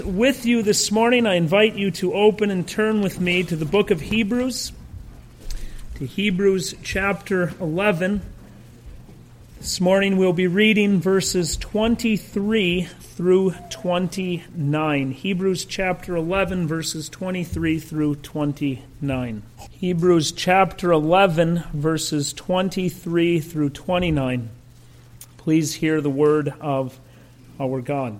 With you this morning, I invite you to open and turn with me to the book of Hebrews, to Hebrews chapter 11. This morning we'll be reading verses 23 through 29. Hebrews chapter 11, verses 23 through 29. Hebrews chapter 11, verses 23 through 29. Please hear the word of our God.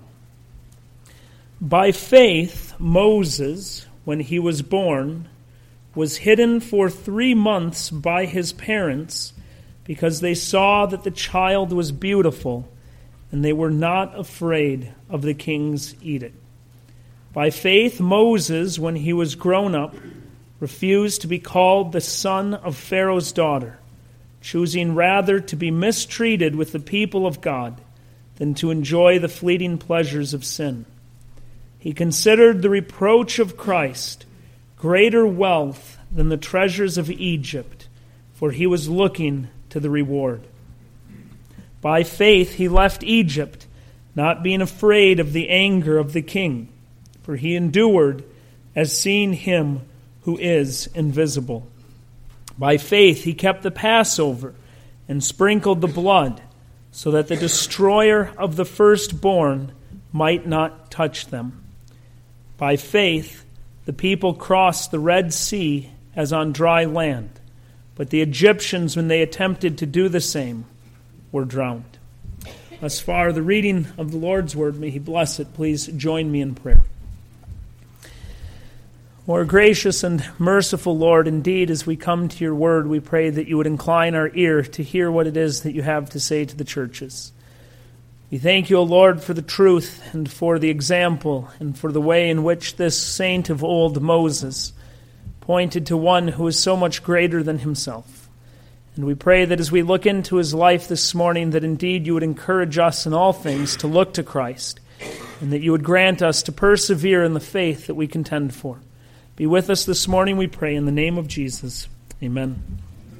By faith, Moses, when he was born, was hidden for 3 months by his parents because they saw that the child was beautiful, and they were not afraid of the king's edict. By faith, Moses, when he was grown up, refused to be called the son of Pharaoh's daughter, choosing rather to be mistreated with the people of God than to enjoy the fleeting pleasures of sin. He considered the reproach of Christ greater wealth than the treasures of Egypt, for he was looking to the reward. By faith he left Egypt, not being afraid of the anger of the king, for he endured as seeing him who is invisible. By faith he kept the Passover and sprinkled the blood, so that the destroyer of the firstborn might not touch them. By faith, the people crossed the Red Sea as on dry land, but the Egyptians, when they attempted to do the same, were drowned. Thus far, the reading of the Lord's word. May he bless it. Please join me in prayer. More gracious and merciful Lord, indeed, as we come to your word, we pray that you would incline our ear to hear what it is that you have to say to the churches. We thank you, O Lord, for the truth and for the example and for the way in which this saint of old, Moses, pointed to one who is so much greater than himself. And we pray that as we look into his life this morning, that indeed you would encourage us in all things to look to Christ, and that you would grant us to persevere in the faith that we contend for. Be with us this morning, we pray, in the name of Jesus. Amen.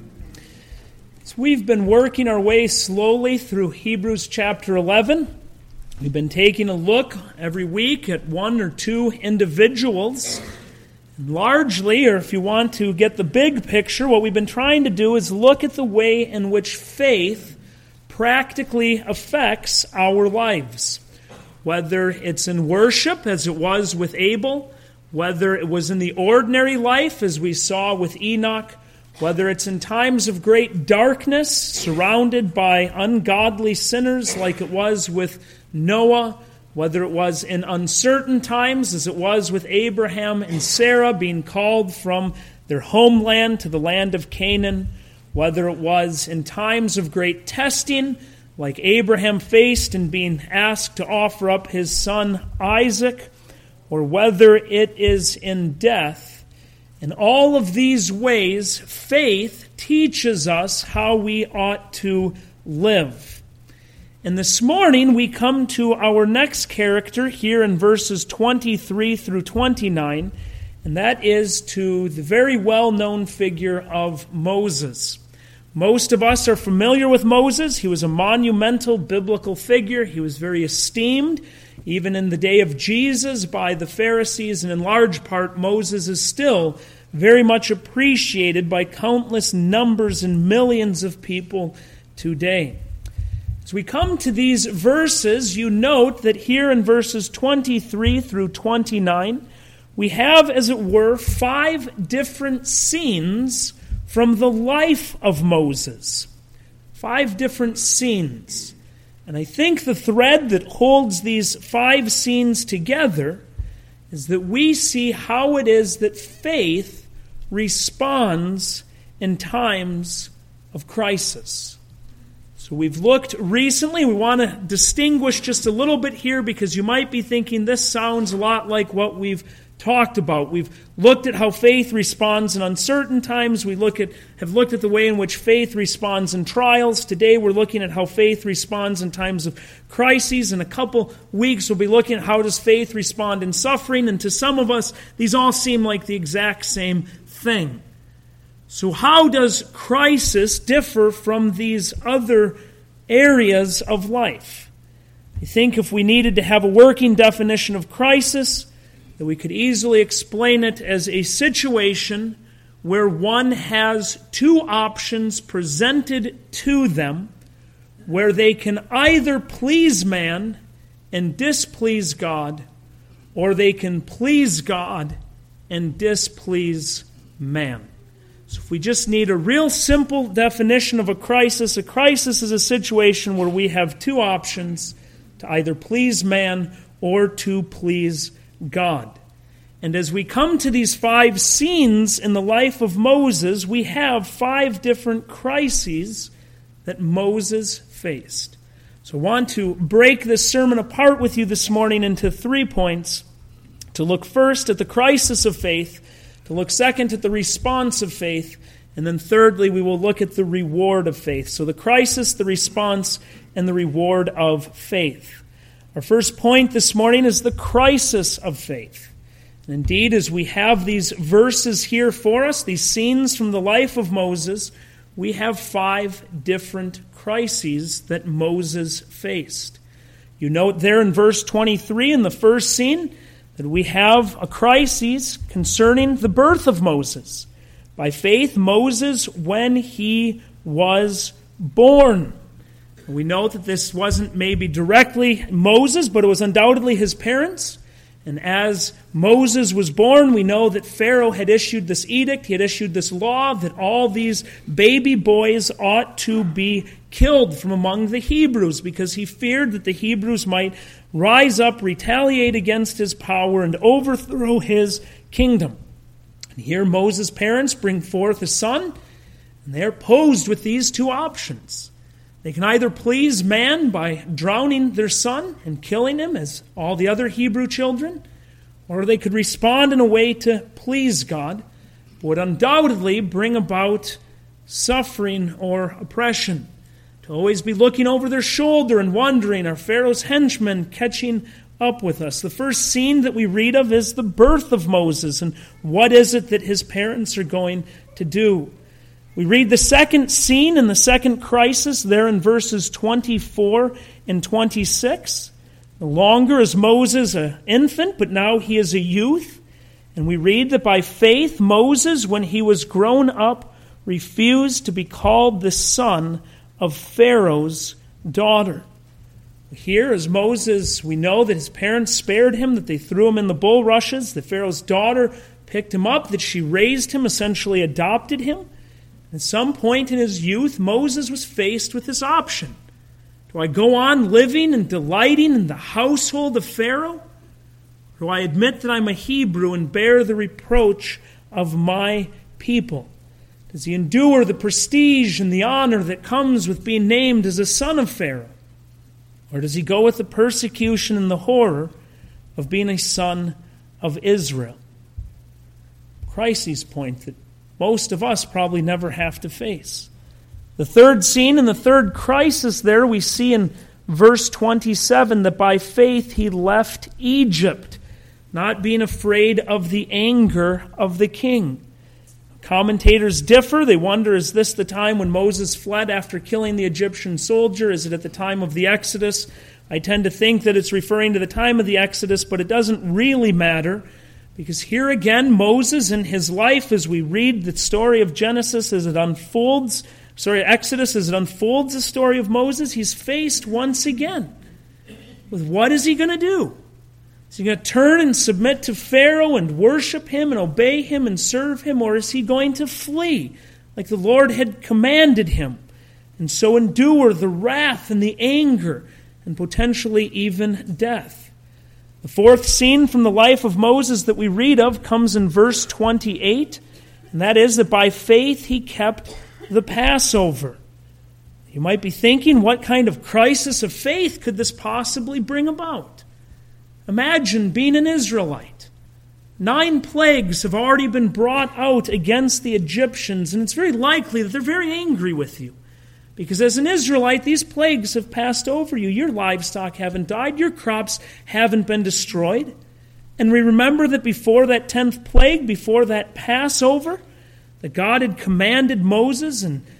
So we've been working our way slowly through Hebrews chapter 11. We've been taking a look every week at one or two individuals. And largely, or if you want to get the big picture, what we've been trying to do is look at the way in which faith practically affects our lives. Whether it's in worship, as it was with Abel, whether it was in the ordinary life, as we saw with Enoch, whether it's in times of great darkness, surrounded by ungodly sinners like it was with Noah, whether it was in uncertain times, as it was with Abraham and Sarah being called from their homeland to the land of Canaan, whether it was in times of great testing, like Abraham faced in being asked to offer up his son Isaac, or whether it is in death. In all of these ways, faith teaches us how we ought to live. And this morning, we come to our next character here in verses 23 through 29, and that is to the very well-known figure of Moses. Most of us are familiar with Moses. He was a monumental biblical figure. He was very esteemed, even in the day of Jesus, by the Pharisees, and in large part, Moses is still very much appreciated by countless numbers and millions of people today. As we come to these verses, you note that here in verses 23 through 29, we have, as it were, 5 different scenes from the life of Moses. 5 different scenes. And I think the thread that holds these 5 scenes together is that we see how it is that faith responds in times of crisis. So we've looked recently, we want to distinguish just a little bit here because you might be thinking this sounds a lot like what we've talked about. We've looked at how faith responds in uncertain times. We have looked at the way in which faith responds in trials. Today we're looking at how faith responds in times of crises. In a couple weeks we'll be looking at how does faith respond in suffering. And to some of us, these all seem like the exact same thing. So how does crisis differ from these other areas of life? I think if we needed to have a working definition of crisis, that we could easily explain it as a situation where one has two options presented to them, where they can either please man and displease God, or they can please God and displease man. So if we just need a real simple definition of a crisis is a situation where we have two options, to either please man or to please God. And as we come to these 5 scenes in the life of Moses, we have 5 different crises that Moses faced. So I want to break this sermon apart with you this morning into 3 points. To look first at the crisis of faith, to look second at the response of faith, and then thirdly we will look at the reward of faith. So the crisis, the response, and the reward of faith. Our first point this morning is the crisis of faith. And indeed, as we have these verses here for us, these scenes from the life of Moses, we have 5 different crises that Moses faced. You note there in verse 23 in the first scene that we have a crisis concerning the birth of Moses. By faith, Moses, when he was born. We know that this wasn't maybe directly Moses, but it was undoubtedly his parents. And as Moses was born, we know that Pharaoh had issued this edict, he had issued this law that all these baby boys ought to be killed from among the Hebrews, because he feared that the Hebrews might rise up, retaliate against his power, and overthrow his kingdom. And here Moses' parents bring forth a son, and they are posed with these 2 options. They can either please man by drowning their son and killing him as all the other Hebrew children, or they could respond in a way to please God, but would undoubtedly bring about suffering or oppression. To always be looking over their shoulder and wondering, are Pharaoh's henchmen catching up with us? The first scene that we read of is the birth of Moses, and what is it that his parents are going to do? We read the second scene in the second crisis there in verses 24 and 26. No longer is Moses an infant, but now he is a youth. And we read that by faith Moses, when he was grown up, refused to be called the son of Pharaoh's daughter. Here, as Moses, we know that his parents spared him, that they threw him in the bulrushes, that Pharaoh's daughter picked him up, that she raised him, essentially adopted him. At some point in his youth, Moses was faced with this option. Do I go on living and delighting in the household of Pharaoh? Or do I admit that I'm a Hebrew and bear the reproach of my people? Does he endure the prestige and the honor that comes with being named as a son of Pharaoh? Or does he go with the persecution and the horror of being a son of Israel? Crisis point that most of us probably never have to face. The third scene and the third crisis there we see in verse 27 that by faith he left Egypt, not being afraid of the anger of the king. Commentators differ. They wonder, is this the time when Moses fled after killing the Egyptian soldier? Is it at the time of the Exodus? I tend to think that it's referring to the time of the Exodus, but it doesn't really matter. Because here again, Moses in his life, as we read the story of Exodus as it unfolds the story of Moses, he's faced once again with what is he going to do? Is he going to turn and submit to Pharaoh and worship him and obey him and serve him? Or is he going to flee like the Lord had commanded him and so endure the wrath and the anger and potentially even death? The fourth scene from the life of Moses that we read of comes in verse 28, and that is that by faith he kept the Passover. You might be thinking, what kind of crisis of faith could this possibly bring about? Imagine being an Israelite. 9 plagues have already been brought out against the Egyptians, and it's very likely that they're very angry with you. Because as an Israelite, these plagues have passed over you. Your livestock haven't died. Your crops haven't been destroyed. And we remember that before that 10th plague, before that Passover, that God had commanded Moses and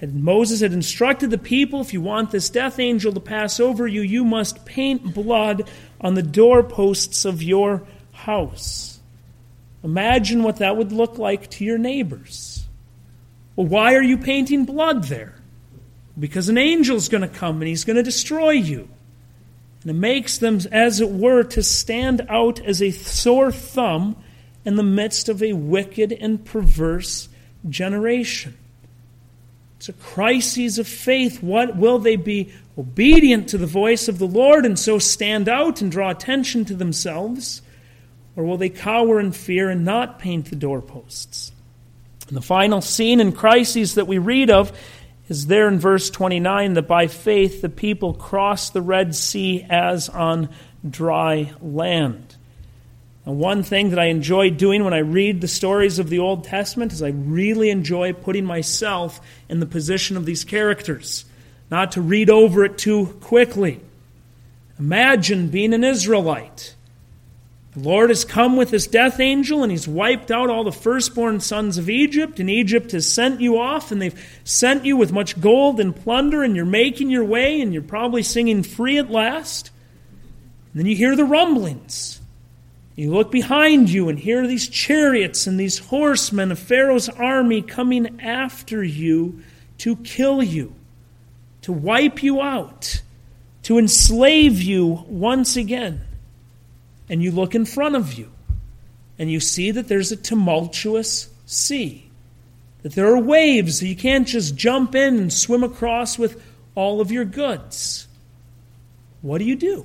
Moses had instructed the people, if you want this death angel to pass over you, you must paint blood on the doorposts of your house. Imagine what that would look like to your neighbors. Well, why are you painting blood there? Because an angel's going to come and he's going to destroy you. And it makes them, as it were, to stand out as a sore thumb in the midst of a wicked and perverse generation. It's a crisis of faith. What will they be obedient to the voice of the Lord and so stand out and draw attention to themselves? Or will they cower in fear and not paint the doorposts? And the final scene and crisis that we read of is there in verse 29, that by faith the people crossed the Red Sea as on dry land. Now, one thing that I enjoy doing when I read the stories of the Old Testament is I really enjoy putting myself in the position of these characters, not to read over it too quickly. Imagine being an Israelite. The Lord has come with his death angel and he's wiped out all the firstborn sons of Egypt, and Egypt has sent you off, and they've sent you with much gold and plunder, and you're making your way, and you're probably singing free at last. And then you hear the rumblings. You look behind you and hear these chariots and these horsemen of Pharaoh's army coming after you to kill you, to wipe you out, to enslave you once again. And you look in front of you and you see that there's a tumultuous sea, that there are waves that you can't just jump in and swim across with all of your goods. What do you do?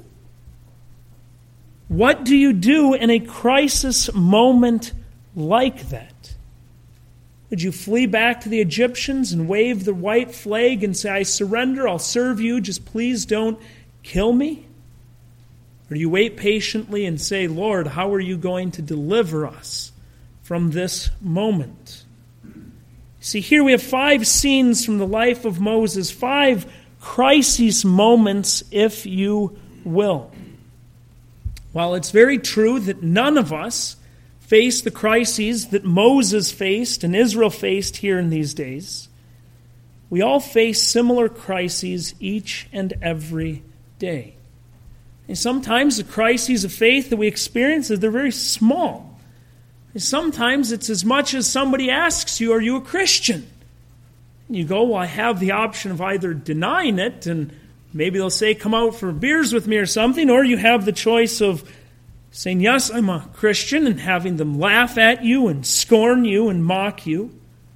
What do you do in a crisis moment like that? Would you flee back to the Egyptians and wave the white flag and say, I surrender, I'll serve you, just please don't kill me? Or do you wait patiently and say, Lord, how are you going to deliver us from this moment? See, here we have 5 scenes from the life of Moses, 5 crisis moments, if you will. While it's very true that none of us face the crises that Moses faced and Israel faced here in these days, we all face similar crises each and every day. And sometimes the crises of faith that we experience, they're very small. And sometimes it's as much as somebody asks you, are you a Christian? And you go, well, I have the option of either denying it, and maybe they'll say, come out for beers with me or something, or you have the choice of saying, yes, I'm a Christian, and having them laugh at you and scorn you and mock you.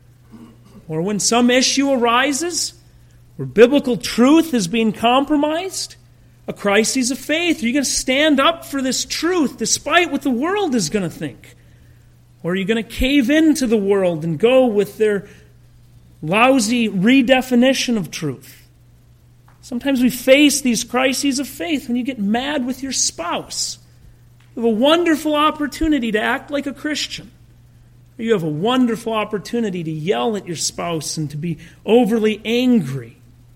Or when some issue arises where biblical truth is being compromised, a crisis of faith. Are you going to stand up for this truth despite what the world is going to think? Or are you going to cave into the world and go with their lousy redefinition of truth? Sometimes we face these crises of faith when you get mad with your spouse. You have a wonderful opportunity to act like a Christian. Or you have a wonderful opportunity to yell at your spouse and to be overly angry.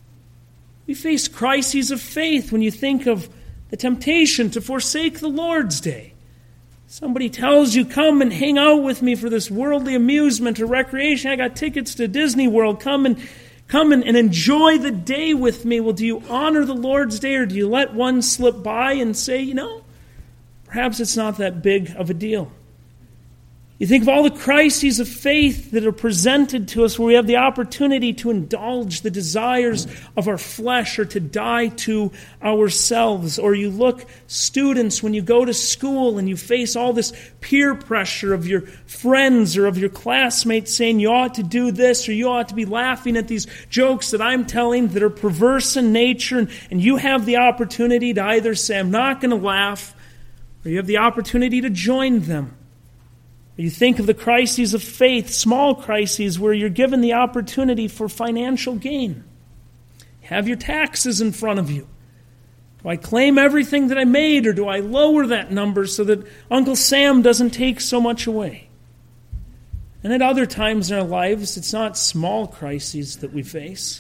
We face crises of faith when you think of the temptation to forsake the Lord's Day. Somebody tells you, come and hang out with me for this worldly amusement or recreation. I got tickets to Disney World. Come and enjoy the day with me. Well, do you honor the Lord's Day, or do you let one slip by and say, perhaps it's not that big of a deal? You think of all the crises of faith that are presented to us where we have the opportunity to indulge the desires of our flesh or to die to ourselves. Or you look, students, when you go to school and you face all this peer pressure of your friends or of your classmates saying you ought to do this or you ought to be laughing at these jokes that I'm telling that are perverse in nature, and you have the opportunity to either say, I'm not going to laugh, or you have the opportunity to join them. You think of the crises of faith, small crises where you're given the opportunity for financial gain. You have your taxes in front of you. Do I claim everything that I made, or do I lower that number so that Uncle Sam doesn't take so much away? And at other times in our lives, it's not small crises that we face.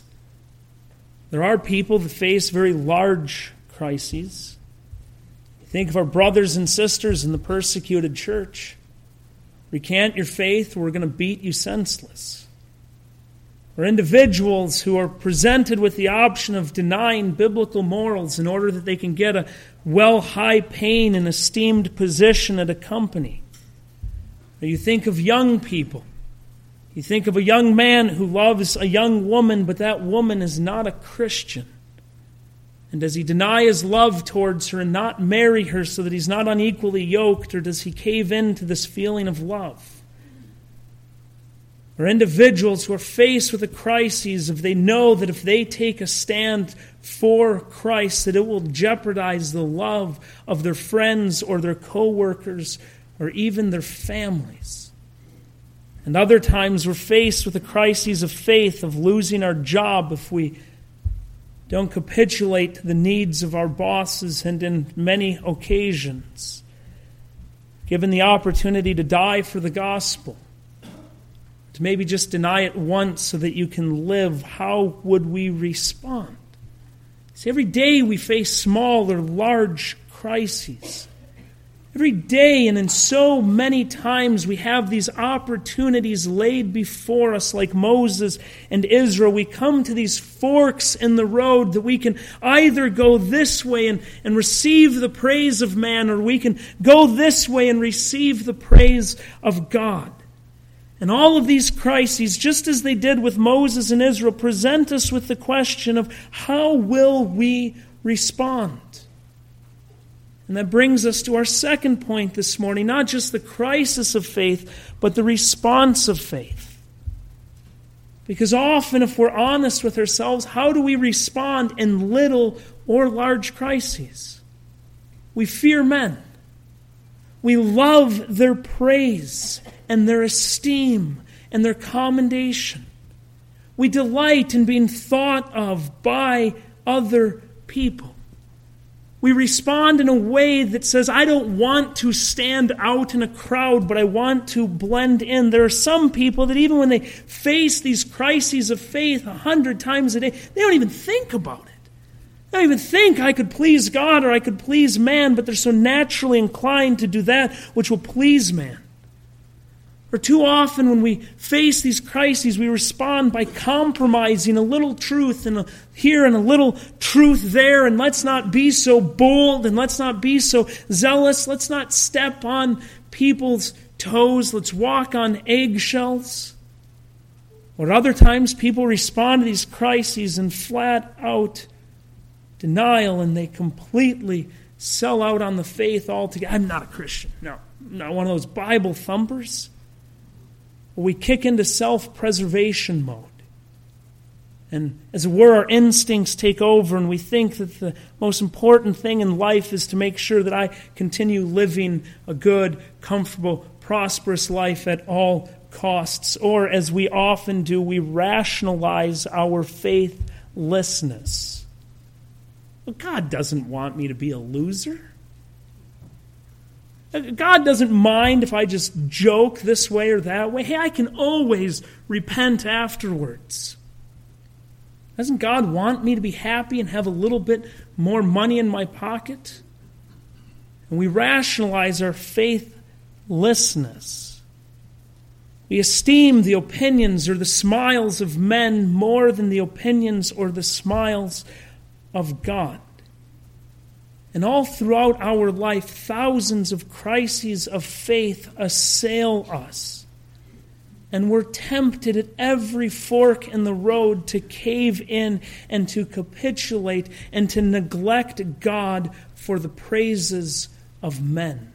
There are people that face very large crises. Think of our brothers and sisters in the persecuted church. Recant your faith, we're going to beat you senseless. or individuals who are presented with the option of denying biblical morals in order that they can get a high-paying and esteemed position at a company. Or you think of young people. You think of a young man who loves a young woman, but that woman is not a Christian. And does he deny his love towards her and not marry her so that he's not unequally yoked, or does he cave into this feeling of love? Or individuals who are faced with a crisis if they know that if they take a stand for Christ, that it will jeopardize the love of their friends or their co-workers or even their families. And other times we're faced with a crisis of faith, of losing our job if we don't capitulate to the needs of our bosses, and in many occasions, given the opportunity to die for the gospel, to maybe just deny it once so that you can live, how would we respond? See, every day we face small or large crises. Every day and in so many times we have these opportunities laid before us like Moses and Israel. We come to these forks in the road that we can either go this way and receive the praise of man, or we can go this way and receive the praise of God. And all of these crises, just as they did with Moses and Israel, present us with the question of how will we respond? And that brings us to our second point this morning, not just the crisis of faith, but the response of faith. Because often, if we're honest with ourselves, how do we respond in little or large crises? We fear men. We love their praise and their esteem and their commendation. We delight in being thought of by other people. We respond in a way that says, I don't want to stand out in a crowd, but I want to blend in. There are some people that even when they face these crises of faith 100 times a day, they don't even think about it. They don't even think I could please God or I could please man, but they're so naturally inclined to do that which will please man. Or too often when we face these crises, we respond by compromising a little truth here and a little truth there, and let's not be so bold and let's not be so zealous. Let's not step on people's toes. Let's walk on eggshells. Or other times people respond to these crises in flat out denial, and they completely sell out on the faith altogether. I'm not a Christian. No, I'm not one of those Bible thumpers. We kick into self-preservation mode. And as it were, our instincts take over, and we think that the most important thing in life is to make sure that I continue living a good, comfortable, prosperous life at all costs. Or, as we often do, we rationalize our faithlessness. Well, God doesn't want me to be a loser. God doesn't mind if I just joke this way or that way. Hey, I can always repent afterwards. Doesn't God want me to be happy and have a little bit more money in my pocket? And we rationalize our faithlessness. We esteem the opinions or the smiles of men more than the opinions or the smiles of God. And all throughout our life, thousands of crises of faith assail us. And we're tempted at every fork in the road to cave in and to capitulate and to neglect God for the praises of men.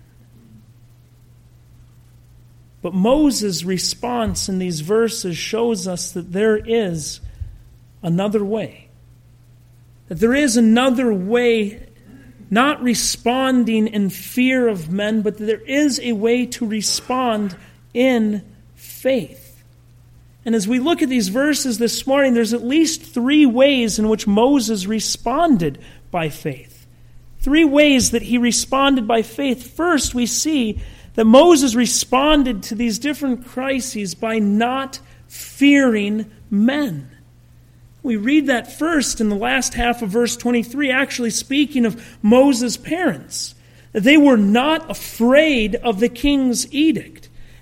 But Moses' response in these verses shows us that there is another way. That there is another way, not responding in fear of men, but there is a way to respond in faith. And as we look at these verses this morning, there's at least 3 ways in which Moses responded by faith. 3 ways that he responded by faith. First, we see that Moses responded to these different crises by not fearing men. We read that first in the last half of verse 23, actually speaking of Moses' parents. They were not afraid of the king's edict.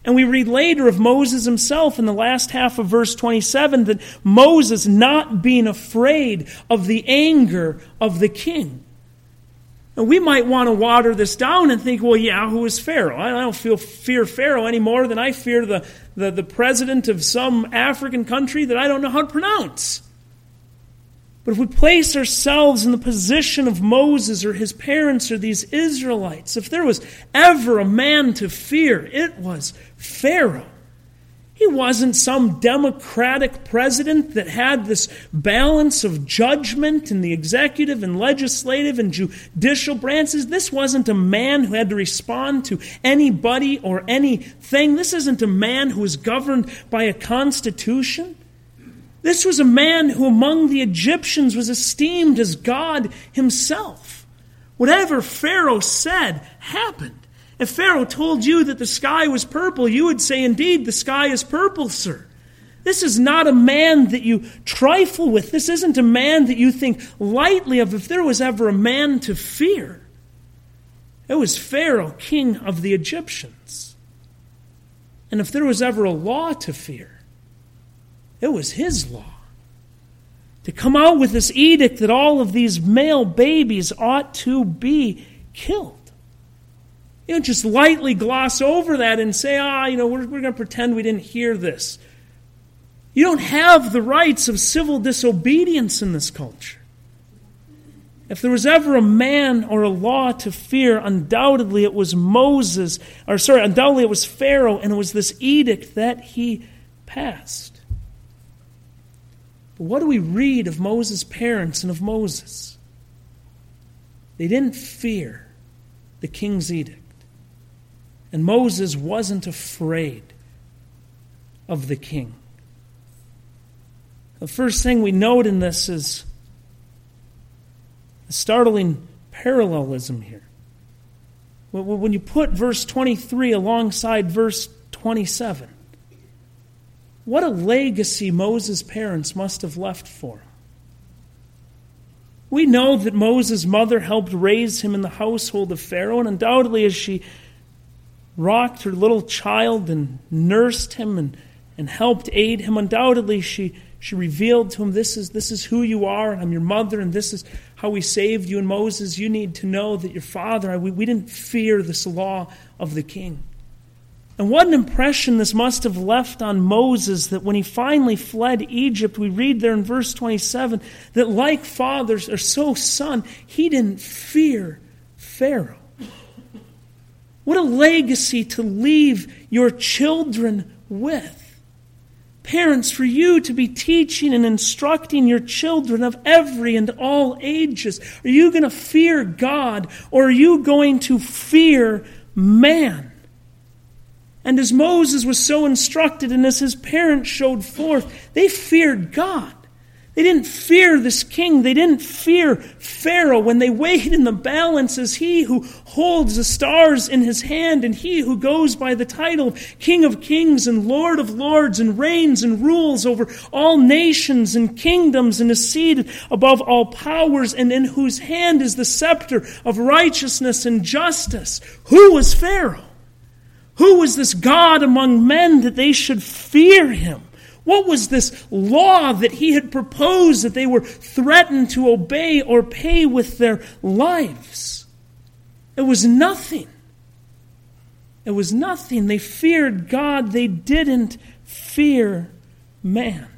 And we read later of Moses himself in the last half of verse 27 that Moses not being afraid of the anger of the king. And we might want to water this down and think, well, yeah, who is Pharaoh? I don't fear Pharaoh any more than I fear the president of some African country that I don't know how to pronounce. But if we place ourselves in the position of Moses or his parents or these Israelites, if there was ever a man to fear, it was Pharaoh. He wasn't some democratic president that had this balance of judgment in the executive and legislative and judicial branches. This wasn't a man who had to respond to anybody or anything. This isn't a man who was governed by a constitution. This was a man who among the Egyptians was esteemed as God himself. Whatever Pharaoh said happened. If Pharaoh told you that the sky was purple, you would say, indeed, the sky is purple, sir. This is not a man that you trifle with. This isn't a man that you think lightly of. If there was ever a man to fear, it was Pharaoh, king of the Egyptians. And if there was ever a law to fear, it was his law. To come out with this edict that all of these male babies ought to be killed. You don't just lightly gloss over that and say, we're going to pretend we didn't hear this. You don't have the rights of civil disobedience in this culture. If there was ever a man or a law to fear, undoubtedly it was undoubtedly it was Pharaoh, and it was this edict that he passed. But what do we read of Moses' parents and of Moses? They didn't fear the king's edict. And Moses wasn't afraid of the king. The first thing we note in this is a startling parallelism here. When you put verse 23 alongside verse 27, what a legacy Moses' parents must have left for him. We know that Moses' mother helped raise him in the household of Pharaoh, and undoubtedly as she rocked her little child and nursed him and helped aid him, undoubtedly she revealed to him, this is who you are, and I'm your mother, and this is how we saved you. And Moses, you need to know that your father, we didn't fear this law of the king. And what an impression this must have left on Moses, that when he finally fled Egypt, we read there in verse 27, that like fathers, or so son, he didn't fear Pharaoh. What a legacy to leave your children with. Parents, for you to be teaching and instructing your children of every and all ages. Are you going to fear God, or are you going to fear man? And as Moses was so instructed, and as his parents showed forth, they feared God. They didn't fear this king. They didn't fear Pharaoh. When they weighed in the balance as he who holds the stars in his hand, and he who goes by the title of King of Kings and Lord of Lords, and reigns and rules over all nations and kingdoms, and is seated above all powers, and in whose hand is the scepter of righteousness and justice. Who was Pharaoh? Who was this God among men that they should fear him? What was this law that he had proposed that they were threatened to obey or pay with their lives? It was nothing. It was nothing. They feared God. They didn't fear man.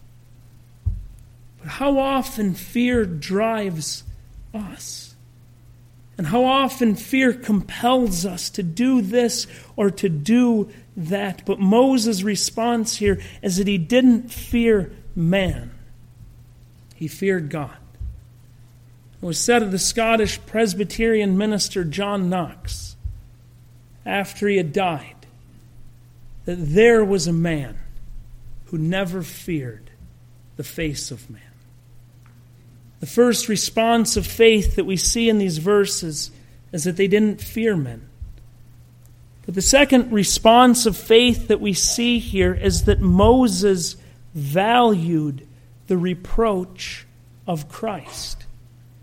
But how often fear drives us? And how often fear compels us to do this or to do that. But Moses' response here is that he didn't fear man. He feared God. It was said of the Scottish Presbyterian minister John Knox, after he had died, that there was a man who never feared the face of man. The first response of faith that we see in these verses is that they didn't fear men. But the second response of faith that we see here is that Moses valued the reproach of Christ.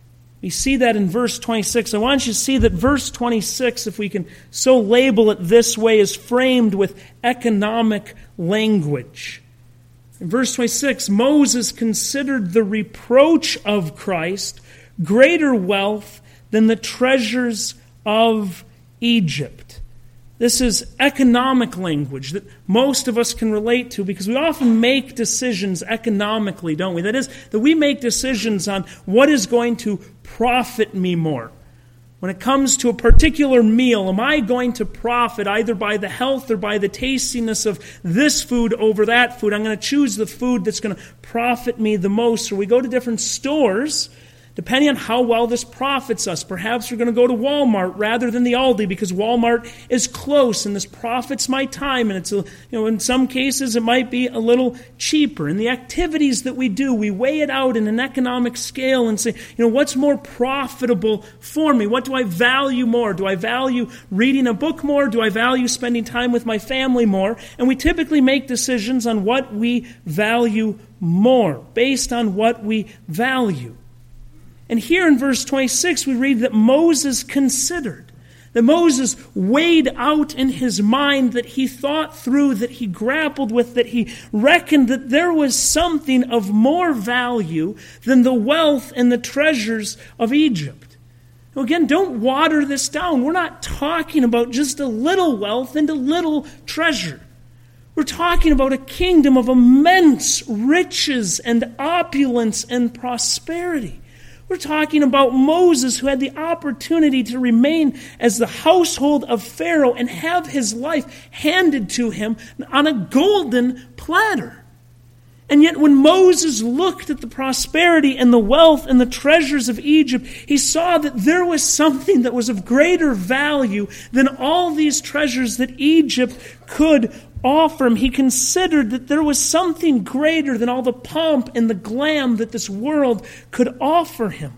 We see that in verse 26. I want you to see that verse 26, if we can so label it this way, is framed with economic language. In verse 26, Moses considered the reproach of Christ greater wealth than the treasures of Egypt. This is economic language that most of us can relate to because we often make decisions economically, don't we? That is, that we make decisions on what is going to profit me more. When it comes to a particular meal, am I going to profit either by the health or by the tastiness of this food over that food? I'm going to choose the food that's going to profit me the most. Or we go to different stores, depending on how well this profits us. Perhaps we're going to go to Walmart rather than the Aldi because Walmart is close and this profits my time. And it's, in some cases it might be a little cheaper. And the activities that we do, we weigh it out in an economic scale and say, what's more profitable for me? What do I value more? Do I value reading a book more? Do I value spending time with my family more? And we typically make decisions on what we value more, based on what we value. And here in verse 26, we read that Moses considered, that Moses weighed out in his mind, that he thought through, that he grappled with, that he reckoned that there was something of more value than the wealth and the treasures of Egypt. Now again, don't water this down. We're not talking about just a little wealth and a little treasure. We're talking about a kingdom of immense riches and opulence and prosperity. We're talking about Moses, who had the opportunity to remain as the household of Pharaoh and have his life handed to him on a golden platter. And yet when Moses looked at the prosperity and the wealth and the treasures of Egypt, he saw that there was something that was of greater value than all these treasures that Egypt could offer him. He considered that there was something greater than all the pomp and the glam that this world could offer him.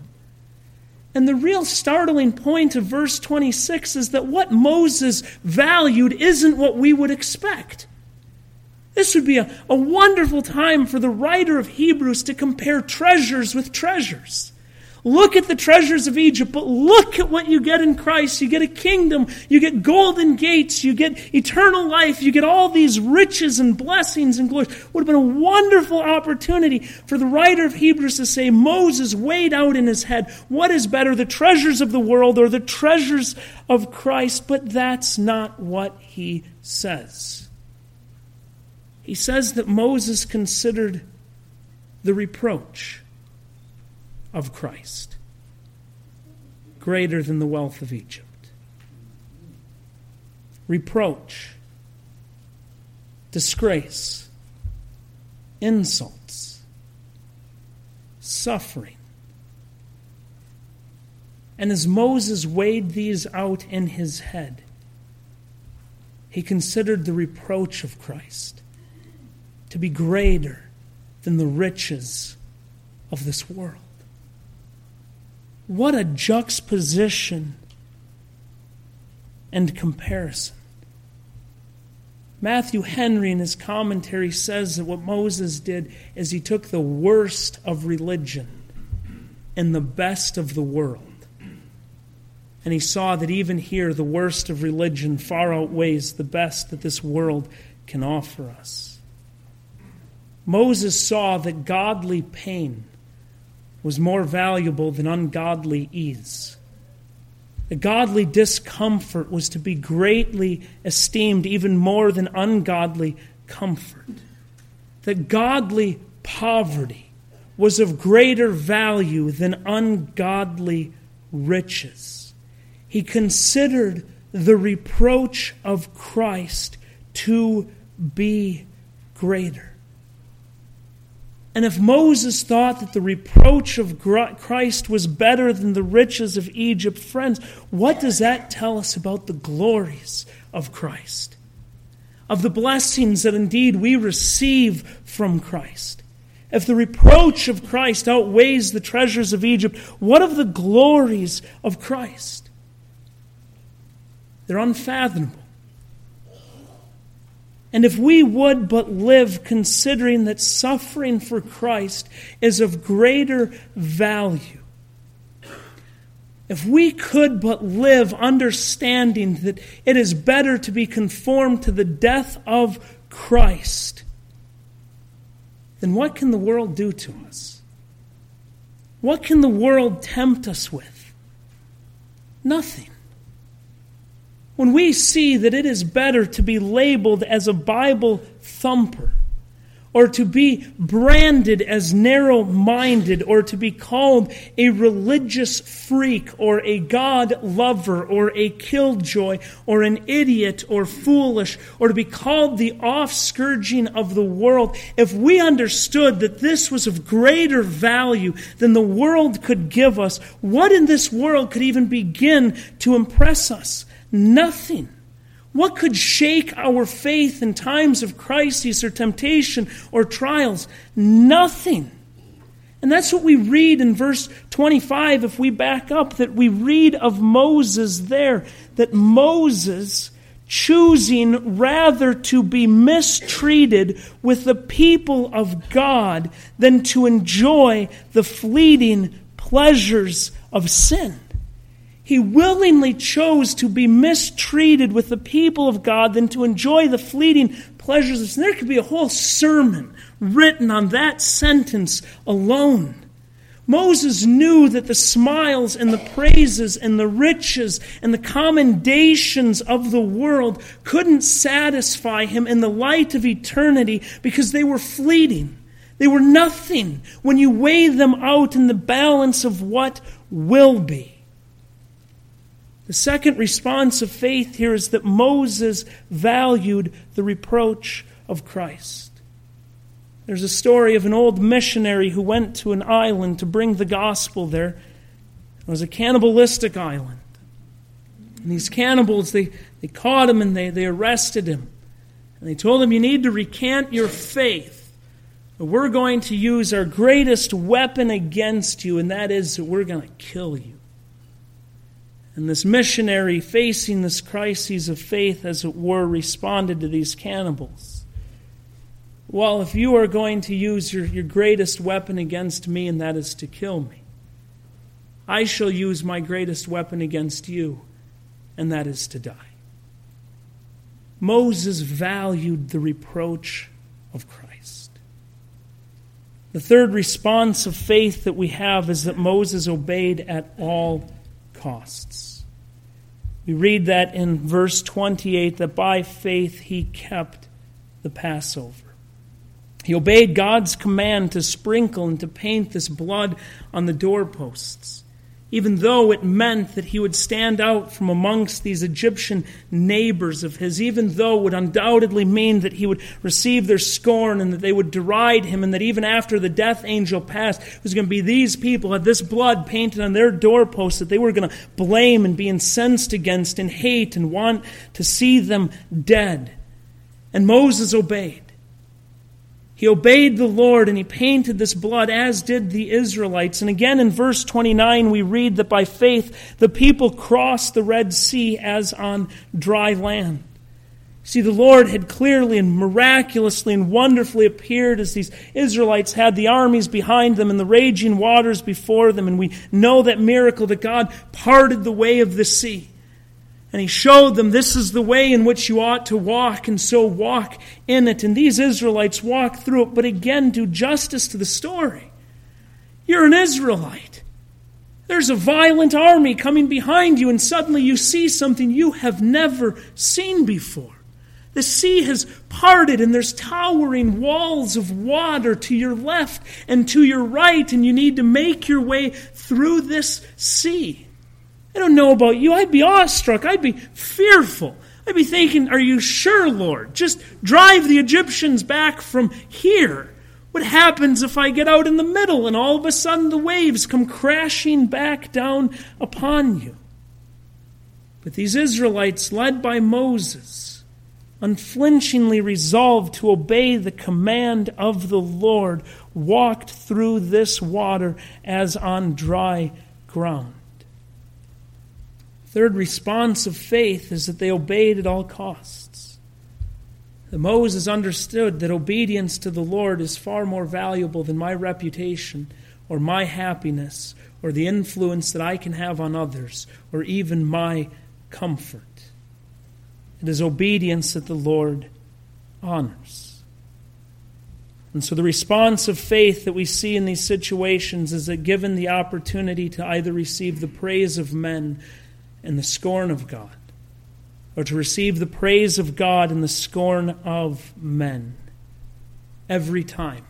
And the real startling point of verse 26 is that what Moses valued isn't what we would expect. This would be a wonderful time for the writer of Hebrews to compare treasures with treasures. Look at the treasures of Egypt, but look at what you get in Christ. You get a kingdom, you get golden gates, you get eternal life, you get all these riches and blessings and glory. It would have been a wonderful opportunity for the writer of Hebrews to say, Moses weighed out in his head, what is better, the treasures of the world or the treasures of Christ? But that's not what he says. He says that Moses considered the reproach of Christ greater than the wealth of Egypt. Reproach, disgrace, insults, suffering. And as Moses weighed these out in his head, he considered the reproach of Christ to be greater than the riches of this world. What a juxtaposition and comparison. Matthew Henry in his commentary says that what Moses did is he took the worst of religion and the best of the world. And he saw that even here the worst of religion far outweighs the best that this world can offer us. Moses saw that godly pain was more valuable than ungodly ease. The godly discomfort was to be greatly esteemed even more than ungodly comfort. That godly poverty was of greater value than ungodly riches. He considered the reproach of Christ to be greater. And if Moses thought that the reproach of Christ was better than the riches of Egypt, friends, what does that tell us about the glories of Christ? Of the blessings that indeed we receive from Christ? If the reproach of Christ outweighs the treasures of Egypt, what of the glories of Christ? They're unfathomable. And if we would but live considering that suffering for Christ is of greater value, If we could but live understanding that it is better to be conformed to the death of Christ, then what can the world do to us? What can the world tempt us with? Nothing. When we see that it is better to be labeled as a Bible thumper, or to be branded as narrow-minded, or to be called a religious freak, or a God lover, or a killjoy, or an idiot, or foolish, or to be called the off-scourging of the world, if we understood that this was of greater value than the world could give us, what in this world could even begin to impress us? Nothing. What could shake our faith in times of crisis or temptation or trials? Nothing. And that's what we read in verse 25, if we back up, that we read of Moses there, that Moses, choosing rather to be mistreated with the people of God than to enjoy the fleeting pleasures of sin. He willingly chose to be mistreated with the people of God than to enjoy the fleeting pleasures of sin. There could be a whole sermon written on that sentence alone. Moses knew that the smiles and the praises and the riches and the commendations of the world couldn't satisfy him in the light of eternity because they were fleeting. They were nothing when you weigh them out in the balance of what will be. The second response of faith here is that Moses valued the reproach of Christ. There's a story of an old missionary who went to an island to bring the gospel there. It was a cannibalistic island. And these cannibals, they caught him and they arrested him. And they told him, you need to recant your faith. Or we're going to use our greatest weapon against you, and that is that we're going to kill you. And this missionary, facing this crisis of faith, as it were, responded to these cannibals. Well, if you are going to use your greatest weapon against me, and that is to kill me, I shall use my greatest weapon against you, and that is to die. Moses valued the reproach of Christ. The third response of faith that we have is that Moses obeyed at all costs. We read that in verse 28, that by faith he kept the Passover. He obeyed God's command to sprinkle and to paint this blood on the doorposts, even though it meant that he would stand out from amongst these Egyptian neighbors of his, even though it would undoubtedly mean that he would receive their scorn and that they would deride him, and that even after the death angel passed, it was going to be these people had this blood painted on their doorposts that they were going to blame and be incensed against and hate and want to see them dead. And Moses obeyed. He obeyed the Lord and he painted this blood, as did the Israelites. And again in verse 29 we read that by faith the people crossed the Red Sea as on dry land. See, the Lord had clearly and miraculously and wonderfully appeared as these Israelites had the armies behind them and the raging waters before them. And we know that miracle, that God parted the way of the sea. And he showed them, this is the way in which you ought to walk, and so walk in it. And these Israelites walked through it, but again, do justice to the story. You're an Israelite. There's a violent army coming behind you, and suddenly you see something you have never seen before. The sea has parted, and there's towering walls of water to your left and to your right, and you need to make your way through this sea. I don't know about you. I'd be awestruck. I'd be fearful. I'd be thinking, are you sure, Lord? Just drive the Egyptians back from here. What happens if I get out in the middle and all of a sudden the waves come crashing back down upon you? But these Israelites, led by Moses, unflinchingly resolved to obey the command of the Lord, walked through this water as on dry ground. Third response of faith is that they obeyed at all costs. That Moses understood that obedience to the Lord is far more valuable than my reputation or my happiness or the influence that I can have on others, or even my comfort. It is obedience that the Lord honors. And so the response of faith that we see in these situations is that given the opportunity to either receive the praise of men and the scorn of God, or to receive the praise of God and the scorn of men, every time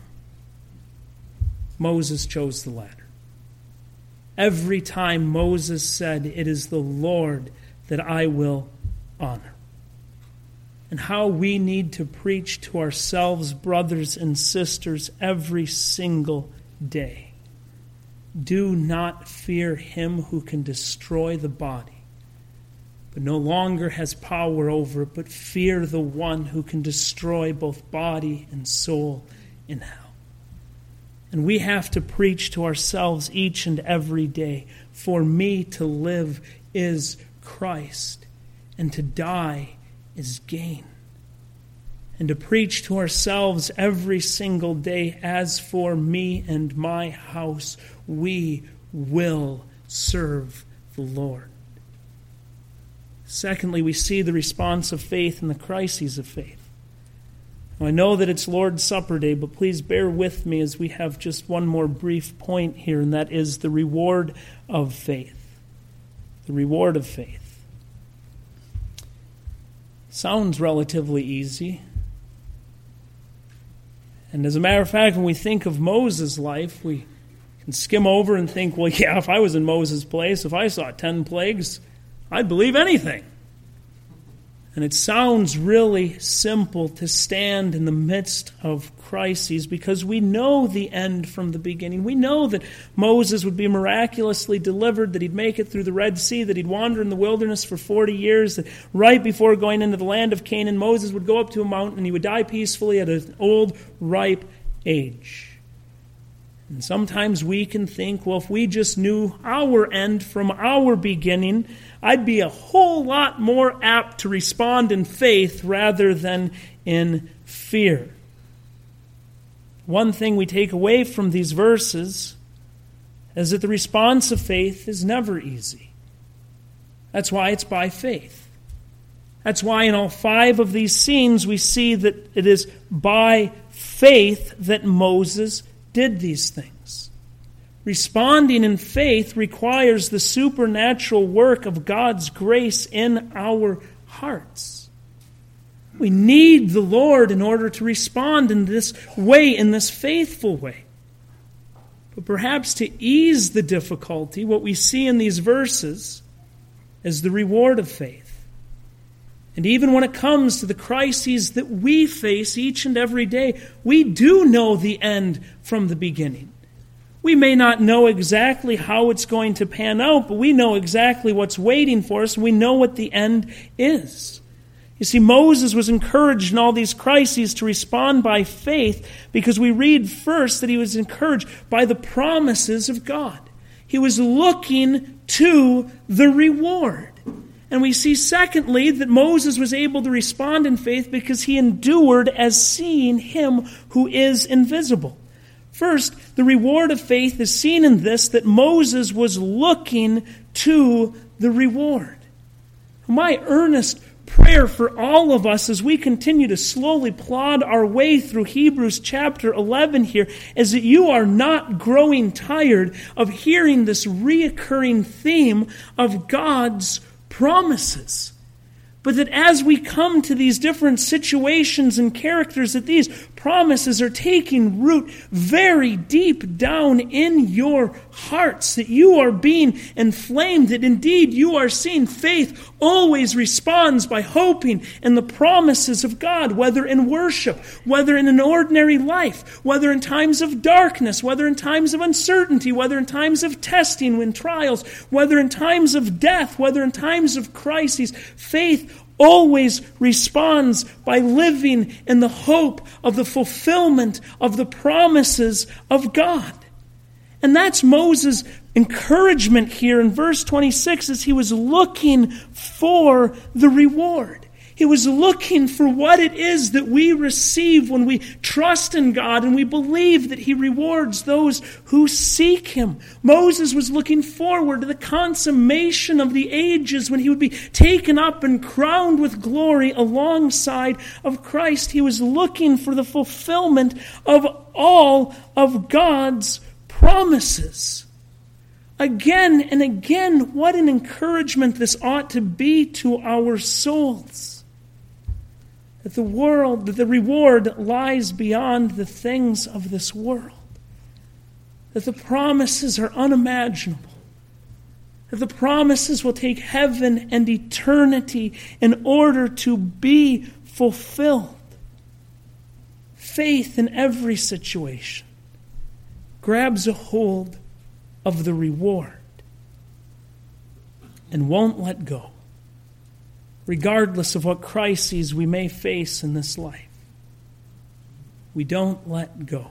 Moses chose the latter. Every time Moses said, "It is the Lord that I will honor." And how we need to preach to ourselves, brothers and sisters, every single day. Do not fear him who can destroy the body, but no longer has power over it, but fear the one who can destroy both body and soul in hell. And we have to preach to ourselves each and every day, for me to live is Christ, and to die is gain. And to preach to ourselves every single day, as for me and my house, we will serve the Lord. Secondly, we see the response of faith and the crises of faith. Now, I know that it's Lord's Supper Day, but please bear with me as we have just one more brief point here, and that is the reward of faith. The reward of faith. Sounds relatively easy. And as a matter of fact, when we think of Moses' life, we can skim over and think, well, yeah, if I was in Moses' place, if I saw 10 plagues, I'd believe anything. And it sounds really simple to stand in the midst of crises because we know the end from the beginning. We know that Moses would be miraculously delivered, that he'd make it through the Red Sea, that he'd wander in the wilderness for 40 years, that right before going into the land of Canaan, Moses would go up to a mountain and he would die peacefully at an old, ripe age. And sometimes we can think, well, if we just knew our end from our beginning, I'd be a whole lot more apt to respond in faith rather than in fear. One thing we take away from these verses is that the response of faith is never easy. That's why it's by faith. That's why in all 5 of these scenes we see that it is by faith that Moses did these things. Responding in faith requires the supernatural work of God's grace in our hearts. We need the Lord in order to respond in this way, in this faithful way. But perhaps to ease the difficulty, what we see in these verses is the reward of faith. And even when it comes to the crises that we face each and every day, we do know the end from the beginning. We may not know exactly how it's going to pan out, but we know exactly what's waiting for us. We know what the end is. You see, Moses was encouraged in all these crises to respond by faith because we read first that he was encouraged by the promises of God. He was looking to the reward. And we see, secondly, that Moses was able to respond in faith because he endured as seeing him who is invisible. First, the reward of faith is seen in this, that Moses was looking to the reward. My earnest prayer for all of us as we continue to slowly plod our way through Hebrews chapter 11 here is that you are not growing tired of hearing this reoccurring theme of God's promises. But that as we come to these different situations and characters, that these promises are taking root very deep down in your hearts, that you are being inflamed, that indeed you are seeing faith always responds by hoping in the promises of God, whether in worship, whether in an ordinary life, whether in times of darkness, whether in times of uncertainty, whether in times of testing, when trials, whether in times of death, whether in times of crises. Faith always responds by living in the hope of the fulfillment of the promises of God. And that's Moses' encouragement here in verse 26 as he was looking for the reward. He was looking for what it is that we receive when we trust in God and we believe that He rewards those who seek Him. Moses was looking forward to the consummation of the ages when he would be taken up and crowned with glory alongside of Christ. He was looking for the fulfillment of all of God's promises. Again and again, what an encouragement this ought to be to our souls. That the reward lies beyond the things of this world. That the promises are unimaginable. That the promises will take heaven and eternity in order to be fulfilled. Faith in every situation grabs a hold of the reward and won't let go, regardless of what crises we may face in this life. We don't let go.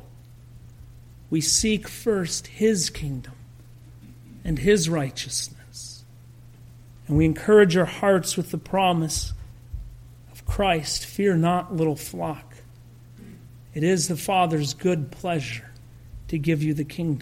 We seek first His kingdom and His righteousness. And we encourage our hearts with the promise of Christ, "Fear not, little flock. It is the Father's good pleasure to give you the kingdom."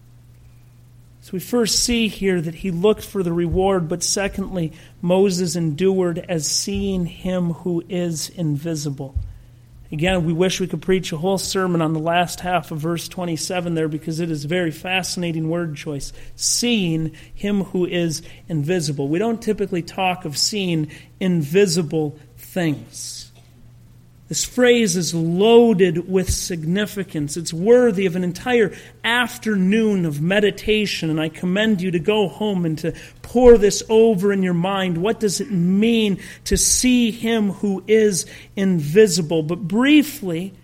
So we first see here that he looked for the reward, but secondly, Moses endured as seeing Him who is invisible. Again, we wish we could preach a whole sermon on the last half of verse 27 there, because it is a very fascinating word choice. Seeing Him who is invisible. We don't typically talk of seeing invisible things. This phrase is loaded with significance. It's worthy of an entire afternoon of meditation, and I commend you to go home and to pour this over in your mind. What does it mean to see Him who is invisible? But briefly,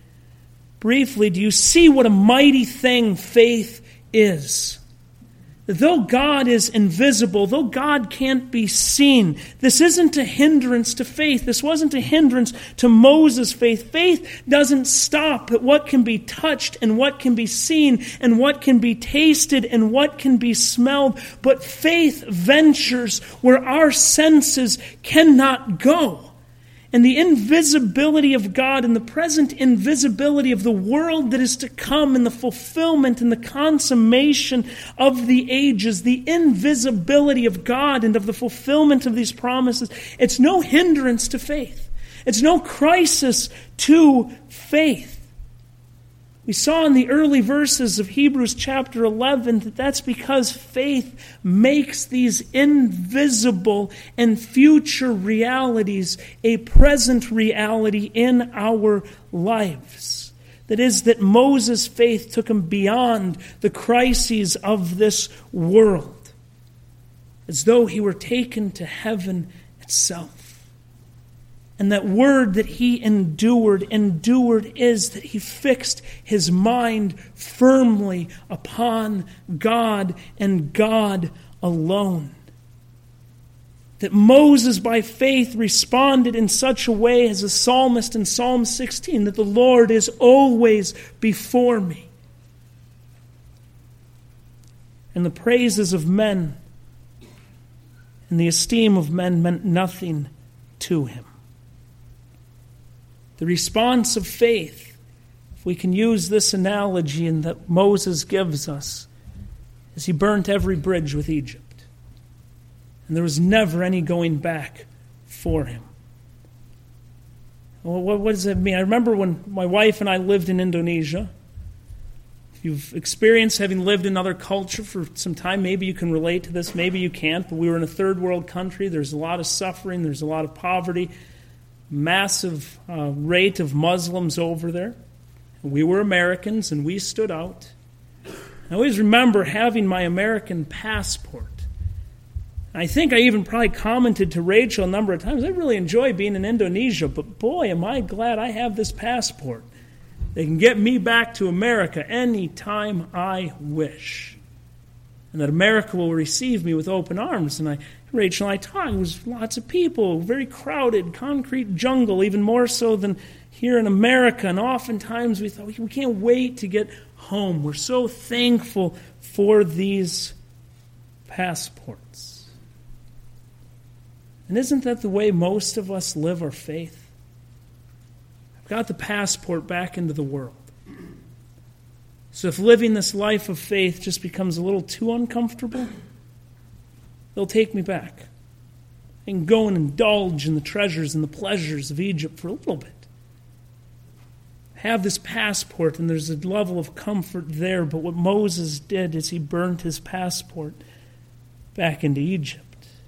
do you see what a mighty thing faith is? Though God is invisible, though God can't be seen, this isn't a hindrance to faith. This wasn't a hindrance to Moses' faith. Faith doesn't stop at what can be touched and what can be seen and what can be tasted and what can be smelled. But faith ventures where our senses cannot go. And the invisibility of God and the present invisibility of the world that is to come and the fulfillment and the consummation of the ages, the invisibility of God and of the fulfillment of these promises, it's no hindrance to faith. It's no crisis to faith. We saw in the early verses of Hebrews chapter 11 that that's because faith makes these invisible and future realities a present reality in our lives. That is, that Moses' faith took him beyond the crises of this world, as though he were taken to heaven itself. And that word that he endured is that he fixed his mind firmly upon God and God alone. That Moses by faith responded in such a way as a psalmist in Psalm 16, that the Lord is always before me. And the praises of men and the esteem of men meant nothing to him. The response of faith, if we can use this analogy and that Moses gives us, is he burnt every bridge with Egypt. And there was never any going back for him. Well, what does that mean? I remember when my wife and I lived in Indonesia. If you've experienced having lived in other culture for some time, maybe you can relate to this, maybe you can't, but we were in a third world country. There's a lot of suffering, there's a lot of poverty. Massive rate of Muslims over there. We were Americans and we stood out. I always remember having my American passport. I think I even probably commented to Rachel a number of times, I really enjoy being in Indonesia, but boy, am I glad I have this passport. They can get me back to America anytime I wish. And that America will receive me with open arms. And Rachel and I talked. It was lots of people, very crowded, concrete jungle, even more so than here in America. And oftentimes we thought, we can't wait to get home. We're so thankful for these passports. And isn't that the way most of us live our faith? I've got the passport back into the world. So if living this life of faith just becomes a little too uncomfortable, they'll take me back and go and indulge in the treasures and the pleasures of Egypt for a little bit. Have this passport, and there's a level of comfort there, but what Moses did is he burned his passport back into Egypt.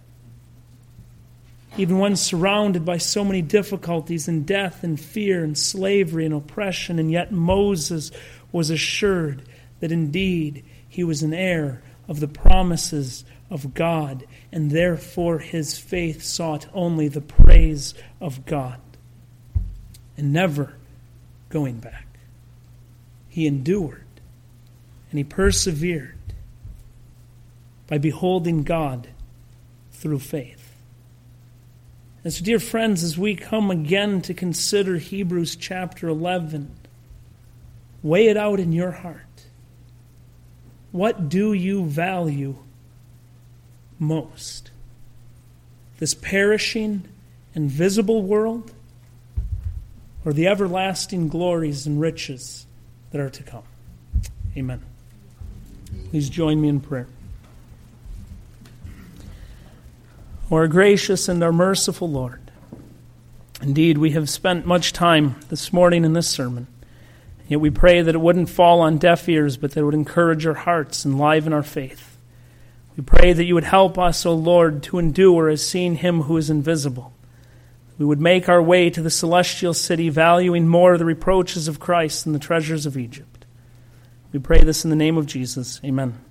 Even when surrounded by so many difficulties and death and fear and slavery and oppression, and yet Moses was assured that indeed he was an heir of the promises of God, and therefore his faith sought only the praise of God, and never going back. He endured, and he persevered by beholding God through faith. And so, dear friends, as we come again to consider Hebrews chapter 11, weigh it out in your heart. What do you value most? This perishing and visible world, or the everlasting glories and riches that are to come? Amen. Please join me in prayer. Our gracious and our merciful Lord, indeed we have spent much time this morning in this sermon, yet we pray that it wouldn't fall on deaf ears, but that it would encourage our hearts and liven our faith. We pray that you would help us, O Lord, to endure as seeing him who is invisible. We would make our way to the celestial city, valuing more the reproaches of Christ than the treasures of Egypt. We pray this in the name of Jesus. Amen.